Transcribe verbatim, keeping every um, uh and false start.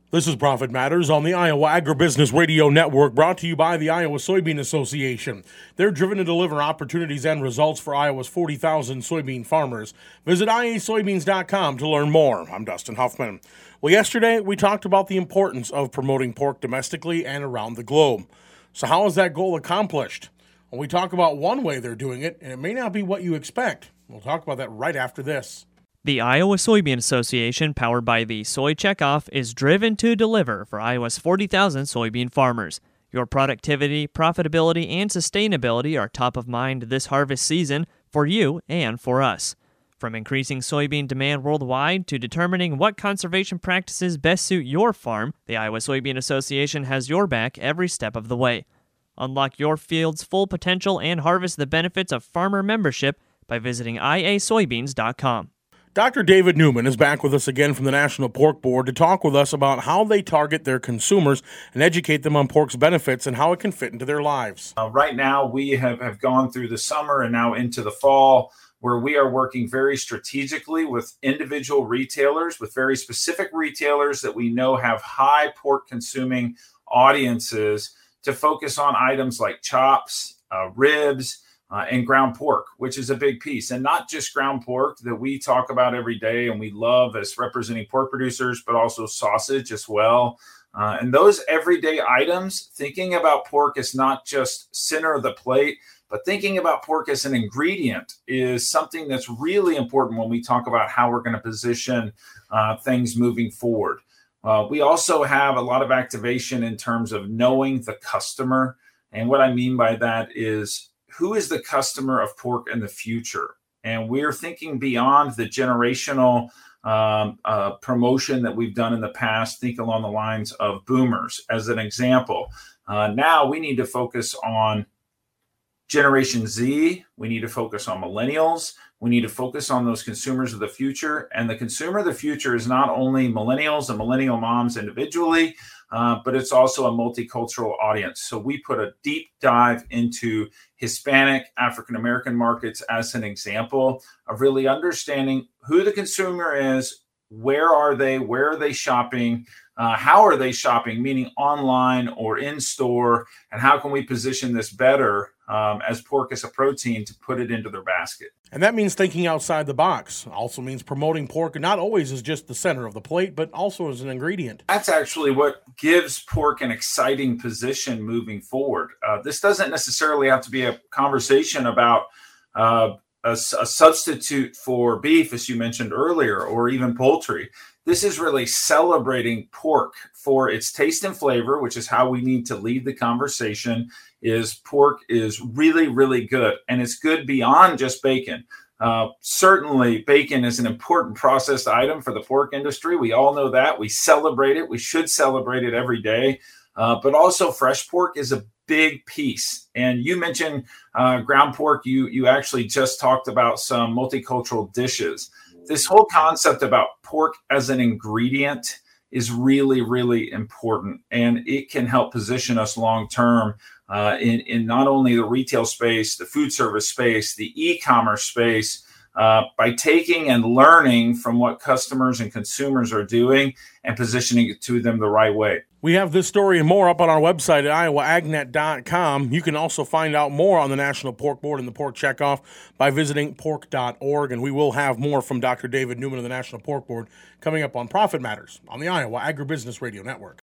This is Profit Matters on the Iowa Agribusiness Radio Network, brought to you by the Iowa Soybean Association. They're driven to deliver opportunities and results for Iowa's forty thousand soybean farmers. Visit I A soybeans dot com to learn more. I'm Dustin Huffman. Well, yesterday we talked about the importance of promoting pork domestically and around the globe. So how is that goal accomplished? Well, we talk about one way they're doing it, and it may not be what you expect. We'll talk about that right after this. The Iowa Soybean Association, powered by the Soy Checkoff, is driven to deliver for Iowa's forty thousand soybean farmers. Your productivity, profitability, and sustainability are top of mind this harvest season for you and for us. From increasing soybean demand worldwide to determining what conservation practices best suit your farm, the Iowa Soybean Association has your back every step of the way. Unlock your field's full potential and harvest the benefits of farmer membership by visiting I A soybeans dot com. Doctor David Newman is back with us again from the National Pork Board to talk with us about how they target their consumers and educate them on pork's benefits and how it can fit into their lives. Uh, right now, we have, have gone through the summer and now into the fall, where we are working very strategically with individual retailers, with very specific retailers that we know have high pork consuming audiences, to focus on items like chops, uh, ribs, Uh, and ground pork, which is a big piece. And not just ground pork that we talk about every day and we love as representing pork producers, but also sausage as well. Uh, and those everyday items, thinking about pork as not just center of the plate, but thinking about pork as an ingredient is something that's really important when we talk about how we're going to position uh, things moving forward. Uh, we also have a lot of activation in terms of knowing the customer. And what I mean by that is, who is the customer of pork in the future? And we're thinking beyond the generational um, uh, promotion that we've done in the past. Think along the lines of boomers as an example. Uh, now we need to focus on Generation Z. We need to focus on millennials. We need to focus on those consumers of the future. And the consumer of the future is not only millennials and millennial moms individually, uh, but it's also a multicultural audience. So we put a deep dive into Hispanic, African-American markets as an example of really understanding who the consumer is, where are they, where are they shopping, uh, how are they shopping, meaning online or in store, and how can we position this better um, as pork as a protein to put it into their basket. And that means thinking outside the box. Also means promoting pork not always as just the center of the plate, but also as an ingredient. That's actually what gives pork an exciting position moving forward. Uh, this doesn't necessarily have to be a conversation about uh, a, a substitute for beef, as you mentioned earlier, or even poultry. This is really celebrating pork for its taste and flavor, which is how we need to lead the conversation. Is pork is really, really good. And it's good beyond just bacon. Uh, certainly, bacon is an important processed item for the pork industry. We all know that. We celebrate it. We should celebrate it every day. Uh, but also fresh pork is a big piece. And you mentioned uh, ground pork. You, you actually just talked about some multicultural dishes. This whole concept about pork as an ingredient is really, really important. And it can help position us long-term uh, in, in not only the retail space, the food service space, the e-commerce space, uh, by taking and learning from what customers and consumers are doing and positioning it to them the right way. We have this story and more up on our website at iowa ag net dot com. You can also find out more on the National Pork Board and the Pork Checkoff by visiting pork dot org. And we will have more from Doctor David Newman of the National Pork Board coming up on Profit Matters on the Iowa Agribusiness Radio Network.